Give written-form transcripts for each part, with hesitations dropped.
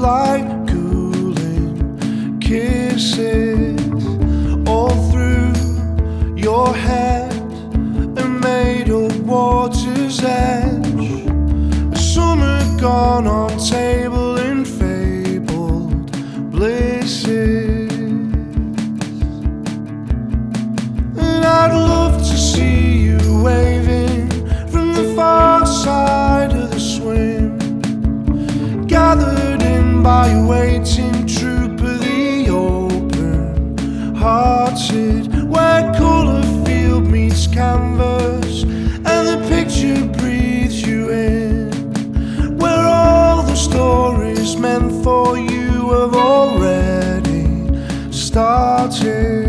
like cooling kisses all through your head and made of water's edge. A summer gone on table in fabled blisses. And I'd love to see you waving from the far side of the swim, gathered in by a waiting troop of the open-hearted, where colour field meets canvas and the picture breathes you in, where all the stories meant for you have already started.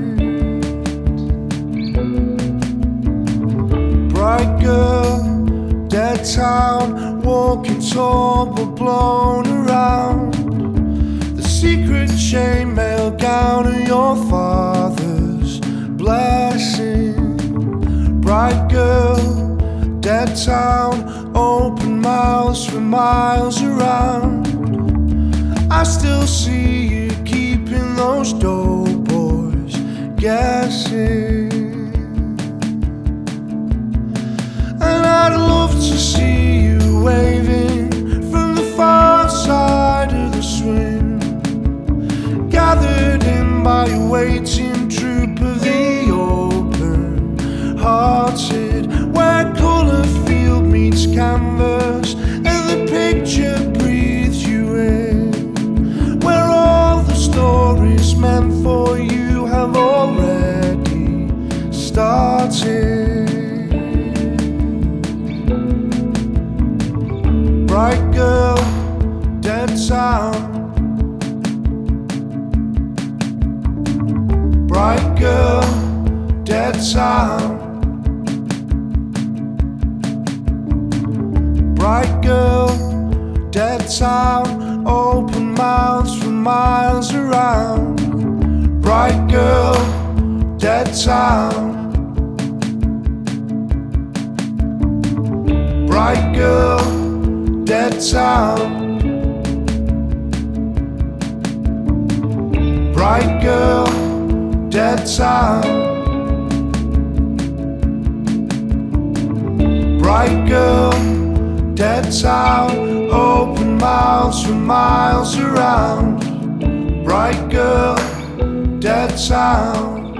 Bright girl, dead town, walking tall but blown around. The secret chainmail gown of your father's blessing. Bright girl, dead town, open mouths for miles around. I still see you keeping those doughboys guessing. And I'd love to see you waving from the far side of the swim, gathered in by a waiting troop of the open-hearted, where colour field meets canvas and the picture breathes you in, where all the stories meant for you have already started. Bright girl, dead town. Bright girl, dead town. Bright girl, dead town, open mouths for miles around. Bright girl, dead town. Bright girl, dead town. Bright girl, dead town. Bright girl, dead town, open mouths for miles around. Bright girl, dead town.